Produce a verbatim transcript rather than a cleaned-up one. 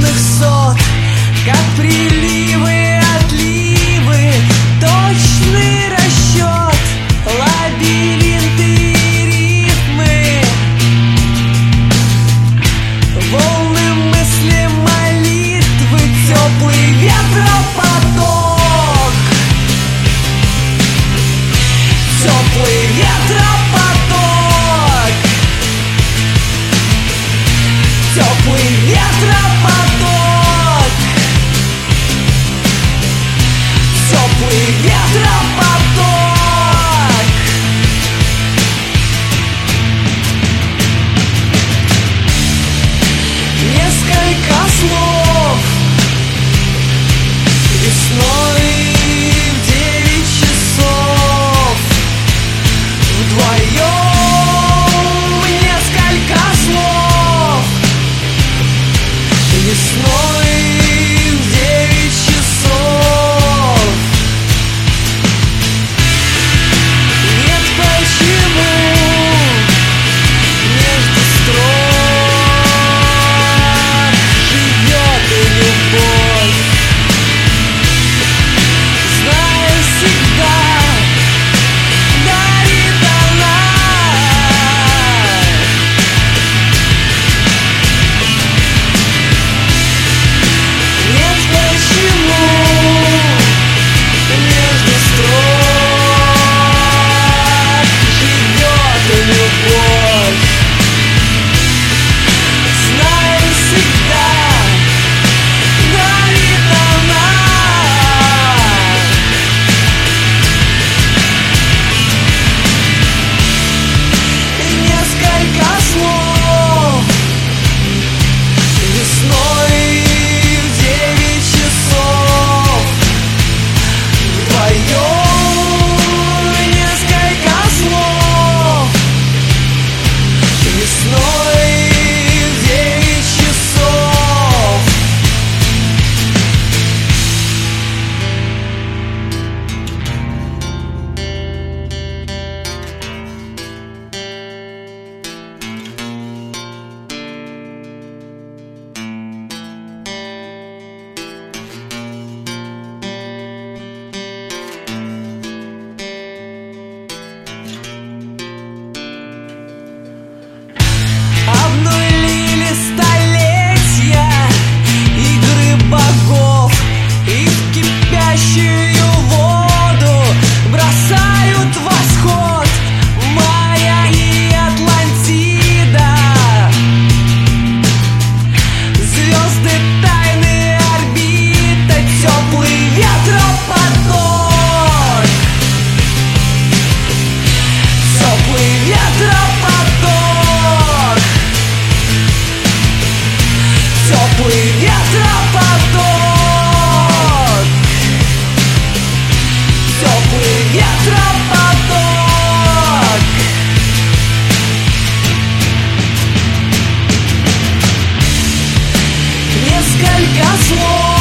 звездных сот, как приливы, отливы, точный расчет, лабиринты и рифмы, волны мысли, молитвы, теплый ветропоток, теплый ветропоток, теплый ветропоток, теплый ветропоток. Несколько слов весной в девять часов вдвоем. Несколько слов весной в девять часов. Нет, почему между строк живет и любовь, зная всегда, дарит она. Нет, почему между строк живет и любовь, зная всегда, дарит она. Несколько слов весной в девять часов вдвоем. Несколько слов весной в девять часов. Обнулили столетия игры богов и в кипящую воду бросают восход Майя и Атлантида. Звезды, тайны, орбита, теплый ветропоток, теплый ветропоток, теплый ветропоток, теплый ветропоток. Несколько слов